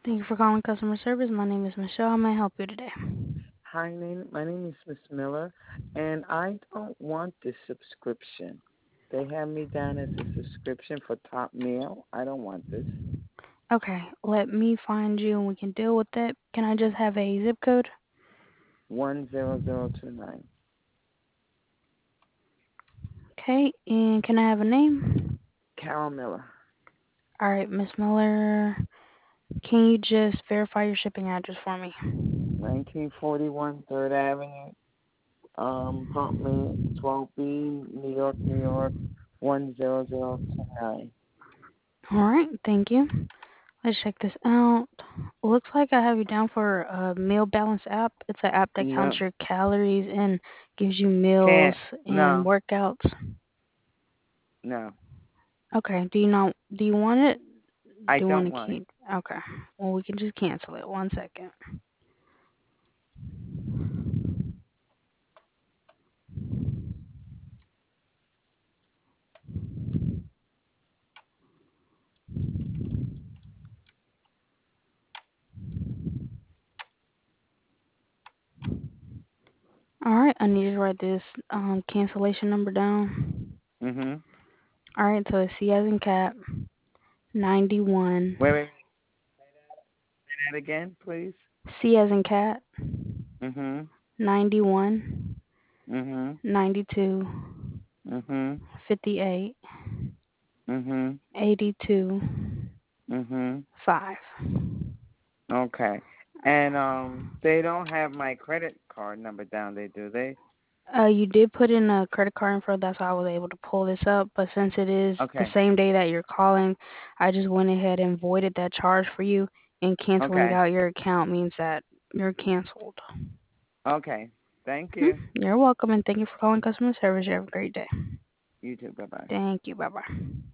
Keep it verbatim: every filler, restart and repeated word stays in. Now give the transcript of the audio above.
Thank you for calling customer service. My name is Michelle. How may I help you today? Hi, name, my name is Miss Miller, and I don't want this subscription. They have me down as a subscription for Top Meal. I don't want this. Okay, let me find you and we can deal with it. Can I just have a zip code? One zero zero two nine. Okay, and can I have a name? Carol Miller, All right, Miss Miller. Can you just verify your shipping address for me? nineteen forty-one Third Avenue, um, apartment twelve B, New York, New York, one zero zero two nine. All right, thank you. Let's check this out. Looks like I have you down for a meal balance app. It's an app that counts No, your calories and gives you meals can't. and No, workouts. no. Okay, do you not do you want it? I Do you don't want to want it. keep? Okay. Well, we can just cancel it. One second. All right, I need you to write this um, cancellation number down. Mm-hmm. All right, so it's C as in cat, ninety-one. Wait, wait. Say that again, please. C as in cat, Mm-hmm. ninety-one, Mm-hmm. ninety-two, Mm-hmm. fifty-eight, Mhm. eighty-two, Mhm. five. Okay. And um, they don't have my credit card number down there, do they? Uh, you did put in a credit card info, that's how I was able to pull this up. But since it is the Okay. same day that you're calling, I just went ahead and voided that charge for you. And canceling Okay. out your account means that you're canceled. Okay. Thank Hmm, you. You're welcome, and thank you for calling customer service. You have a great day. You too. Bye bye. Thank you. Bye bye.